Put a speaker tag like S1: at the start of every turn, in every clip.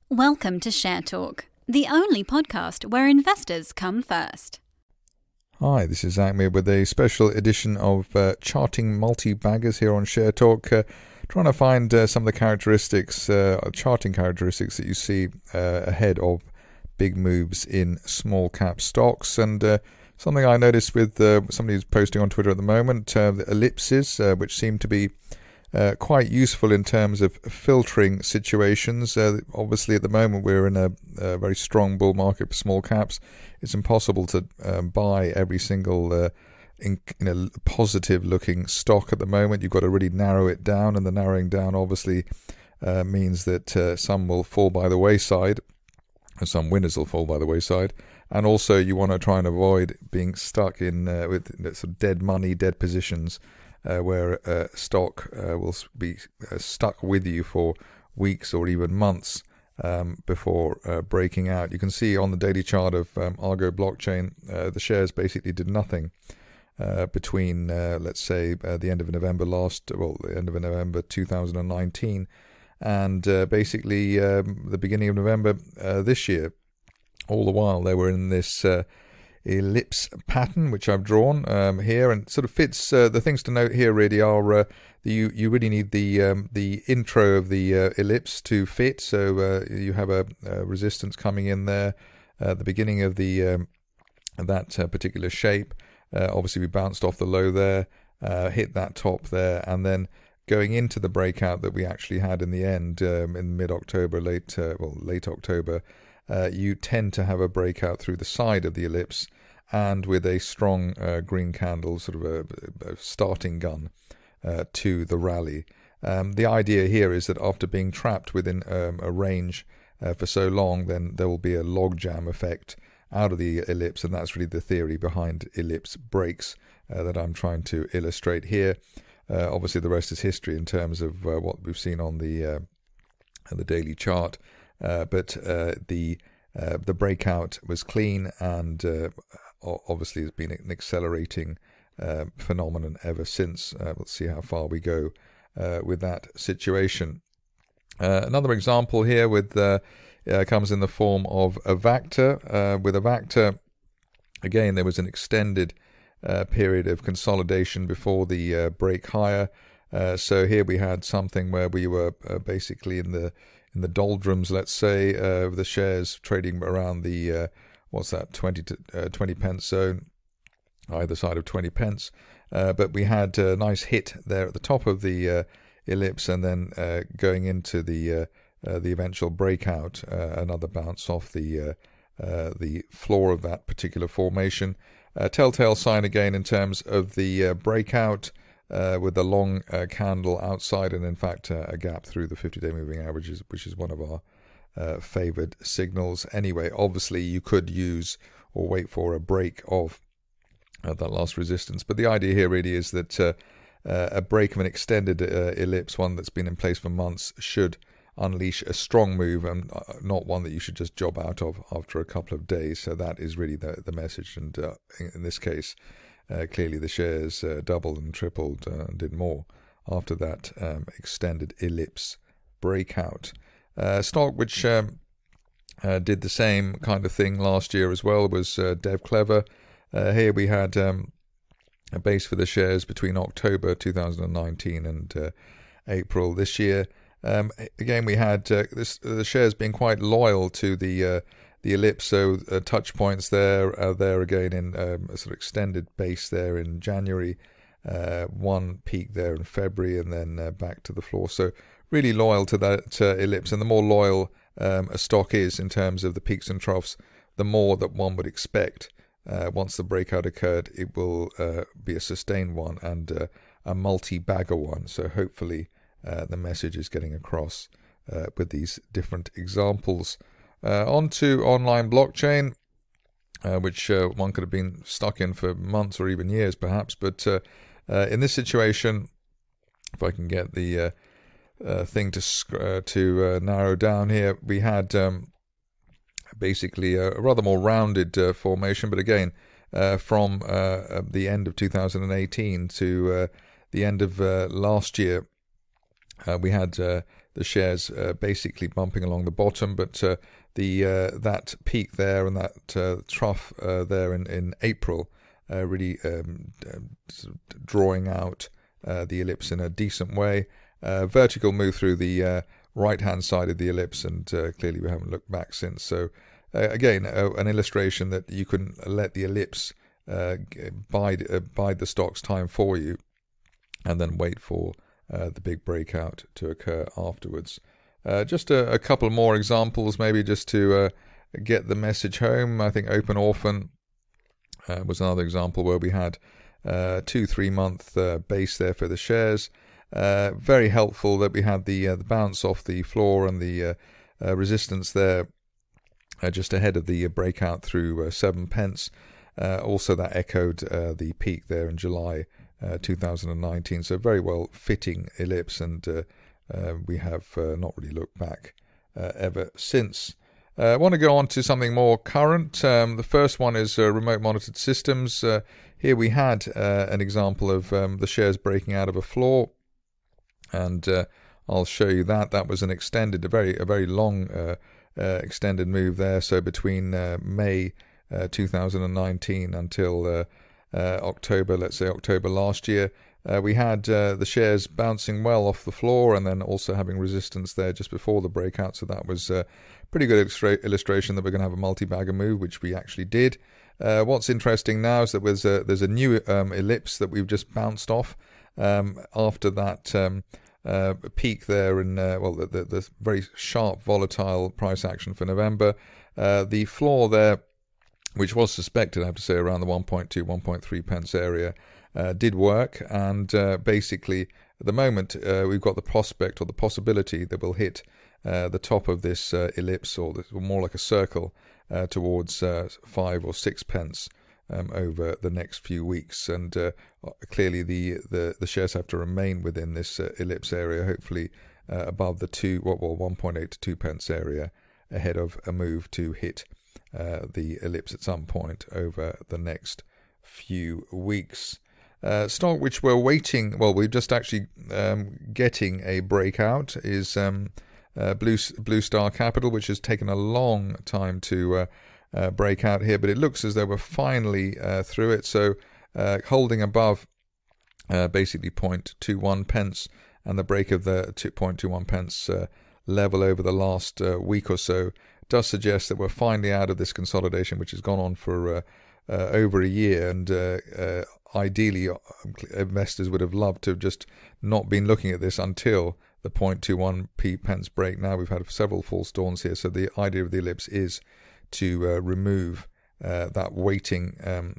S1: Welcome to Share Talk, the only podcast where investors come first.
S2: Hi, this is Zach Mead with a special edition of Charting Multi-Baggers here on Share Talk, trying to find some of the characteristics, charting characteristics that you see ahead of big moves in small cap stocks. And something I noticed with somebody who's posting on Twitter at the moment, the ellipses, which seem to be quite useful in terms of filtering situations. Obviously, at the moment, we're in a very strong bull market for small caps. It's impossible to buy every single positive-looking stock at the moment. You've got to really narrow it down, and the narrowing down obviously means that some will fall by the wayside, and some winners will fall by the wayside. And also, you want to try and avoid being stuck in with sort of dead money, dead positions, where stock will be stuck with you for weeks or even months before breaking out. You can see on the daily chart of Argo Blockchain, the shares basically did nothing between, let's say, the end of November the end of November 2019 and basically the beginning of November this year. All the while they were in this ellipse pattern, which I've drawn here, and sort of fits. The things to note here really are you really need the intro of the ellipse to fit. So you have a resistance coming in there at the beginning of the that particular shape. Obviously, we bounced off the low there, hit that top there, and then going into the breakout that we actually had in the end in mid-October, late October. You tend to have a breakout through the side of the ellipse and with a strong green candle, sort of a starting gun to the rally. The idea here is that after being trapped within a range for so long, then there will be a logjam effect out of the ellipse, and that's really the theory behind ellipse breaks that I'm trying to illustrate here. Obviously, the rest is history in terms of what we've seen on the daily chart. But the breakout was clean, and obviously has been an accelerating phenomenon ever since. We'll see how far we go with that situation. Another example here with comes in the form of Avacta. With Avacta, again, there was an extended period of consolidation before the break higher. So here we had something where we were basically in the doldrums, let's say, of the shares trading around the 20 pence zone, either side of 20 pence. But we had a nice hit there at the top of the ellipse, and then going into the eventual breakout, another bounce off the floor of that particular formation. Telltale sign again in terms of the breakout. With a long candle outside, and in fact a gap through the 50-day moving averages, which is one of our favoured signals. Anyway, obviously you could use or wait for a break of that last resistance, but the idea here really is that a break of an extended ellipse, one that's been in place for months, should unleash a strong move, and not one that you should just job out of after a couple of days. So that is really the message, and in this case, clearly the shares doubled and tripled and did more after that extended ellipse breakout. Stock which did the same kind of thing last year as well was DevClever. Here we had a base for the shares between October 2019 and April this year. Again, we had the shares being quite loyal to the ellipse, so touch points there again in a sort of extended base there in January, one peak there in February, and then back to the floor. So really loyal to that ellipse, and the more loyal a stock is in terms of the peaks and troughs, the more that one would expect once the breakout occurred, it will be a sustained one and a multi-bagger one. So hopefully the message is getting across with these different examples. On to online blockchain, which one could have been stuck in for months or even years perhaps. But in this situation, if I can get the thing to narrow down here, we had basically a rather more rounded formation. But again, from the end of 2018 to the end of last year, we had shares basically bumping along the bottom, but that peak there and that trough there in April really drawing out the ellipse in a decent way. Vertical move through the right-hand side of the ellipse, and clearly we haven't looked back since. So again, an illustration that you can let the ellipse bide the stock's time for you, and then wait for the big breakout to occur afterwards. Just a couple more examples, maybe just to get the message home. I think Open Orphan was another example where we had 2-3 month base there for the shares. Very helpful that we had the bounce off the floor and the resistance there just ahead of the breakout through 7 pence. Also that echoed the peak there in July 2019. So very well fitting ellipse, and we have not really looked back ever since. I want to go on to something more current. The first one is remote monitored systems. Here we had an example of the shares breaking out of a floor, and I'll show you that. That was a very long extended move there. So between May 2019 until October, let's say October last year, we had the shares bouncing well off the floor and then also having resistance there just before the breakout. So that was a pretty good illustration that we're going to have a multi-bagger move, which we actually did. What's interesting now is that there's a new ellipse that we've just bounced off after that peak there in the very sharp volatile price action for November. The floor there, which was suspected, I have to say, around the 1.2, 1.3 pence area, did work. And basically, at the moment, we've got the prospect or the possibility that we'll hit the top of this ellipse, or more like a circle, towards 5 or 6 pence over the next few weeks. And clearly, the shares have to remain within this ellipse area, hopefully above the 1.8 to 2 pence area, ahead of a move to hit the ellipse at some point over the next few weeks. Stock which we're waiting, we're just actually getting a breakout, is Blue Star Capital, which has taken a long time to break out here, but it looks as though we're finally through it. So holding above basically 0.21 pence, and the break of the 0.21 pence level over the last week or so does suggest that we're finally out of this consolidation, which has gone on for over a year. And ideally, investors would have loved to have just not been looking at this until the 0.21 pence break. Now we've had several false dawns here. So the idea of the ellipse is to remove that waiting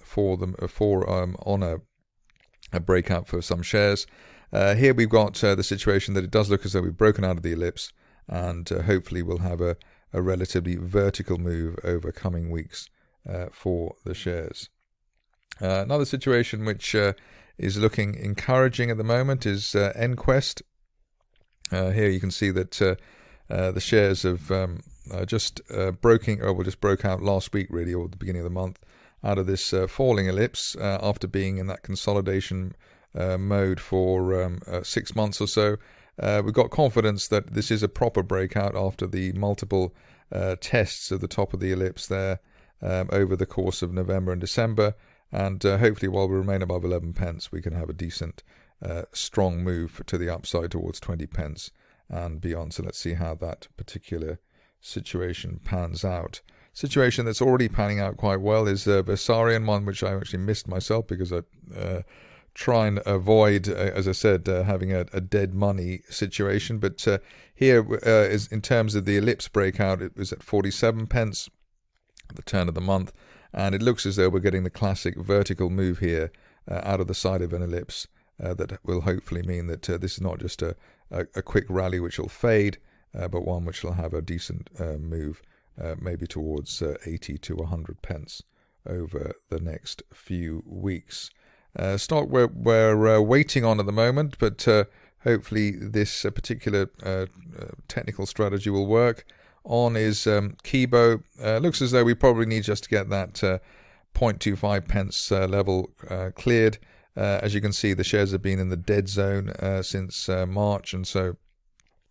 S2: on a breakout for some shares. Here we've got the situation that it does look as though we've broken out of the ellipse, and hopefully we'll have a relatively vertical move over coming weeks for the shares. Another situation which is looking encouraging at the moment is EnQuest. Here you can see that the shares have just broke out last week, really, or the beginning of the month, out of this falling ellipse after being in that consolidation mode for 6 months or so. We've got confidence that this is a proper breakout after the multiple tests of the top of the ellipse there over the course of November and December. And hopefully, while we remain above 11 pence, we can have a decent, strong move to the upside towards 20 pence and beyond. So let's see how that particular situation pans out. Situation that's already panning out quite well is Versarion, one which I actually missed myself because I try and avoid, as I said, having a dead money situation. But here is in terms of the ellipse breakout, it was at 47 pence at the turn of the month. And it looks as though we're getting the classic vertical move here out of the side of an ellipse that will hopefully mean that this is not just a quick rally which will fade, but one which will have a decent move, maybe towards 80 to 100 pence over the next few weeks. Stock we're waiting on at the moment, but hopefully this particular technical strategy will work. On is Kibo. Looks as though we probably need just to get that 0.25 pence level cleared. As you can see, the shares have been in the dead zone since March, and so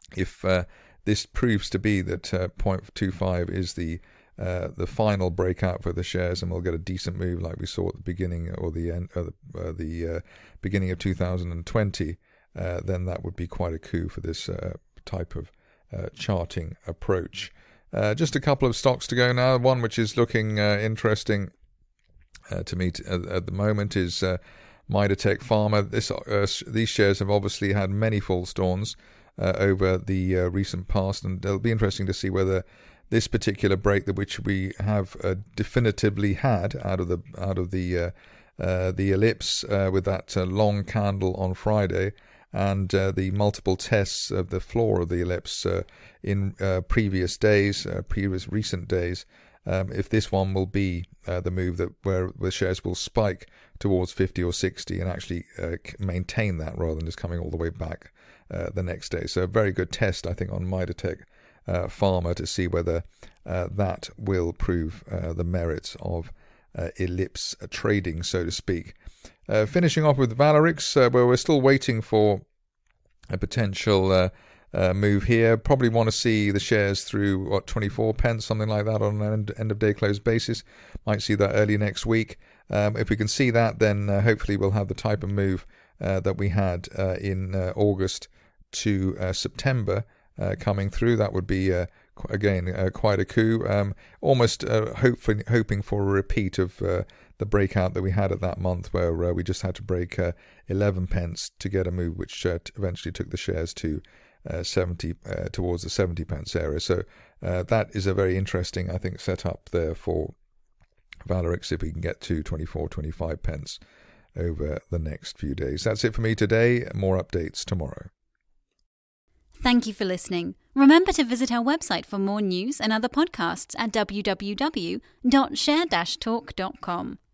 S2: if this proves to be that 0.25 is the final breakout for the shares, and we'll get a decent move like we saw at the beginning or the end of the beginning of 2020, then that would be quite a coup for this type of charting approach. Just a couple of stocks to go now. One which is looking interesting to me at the moment is Midotech Pharma. These shares have obviously had many false dawns over the recent past, and it'll be interesting to see whether this particular break, which we have definitively had out of the ellipse with that long candle on Friday, and the multiple tests of the floor of the ellipse in previous recent days, if this one will be the move where the shares will spike towards 50 or 60 and actually maintain that rather than just coming all the way back the next day. So a very good test, I think, on Midotech Pharma to see whether that will prove the merits of ellipse trading, so to speak. Finishing off with Valerix, where we're still waiting for a potential move here. Probably want to see the shares through 24 pence, something like that, on an end of day close basis. Might see that early next week. If we can see that, then hopefully we'll have the type of move that we had in August to September coming through. That would be again quite a coup. Almost hoping for a repeat of the breakout that we had at that month, where we just had to break 11 pence to get a move which eventually took the shares to 70 towards the 70 pence area. So that is a very interesting, I think, setup there for Valerix if we can get to 24-25 pence over the next few days. That's it for me today. More updates tomorrow.
S1: Thank you for listening. Remember to visit our website for more news and other podcasts at www.share-talk.com.